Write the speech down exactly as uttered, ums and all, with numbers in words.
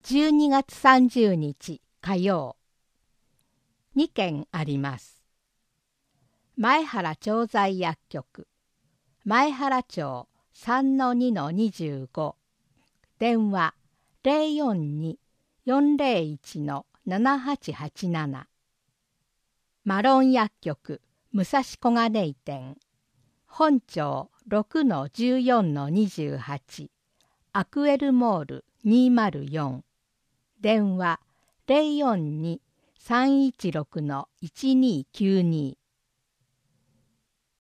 じゅうにがつさんじゅうにち火曜。にけんあります。前原調剤薬局、前原町 さんのにのにじゅうご、電話 ゼロよんに よんゼロいち のななはちはちなな。マロン薬局武蔵小金井店、本町 ろくのじゅうよんのにじゅうはち、アクエルモールにまるよん、電話 ゼロよんに さんいちろくのいちにきゅうに。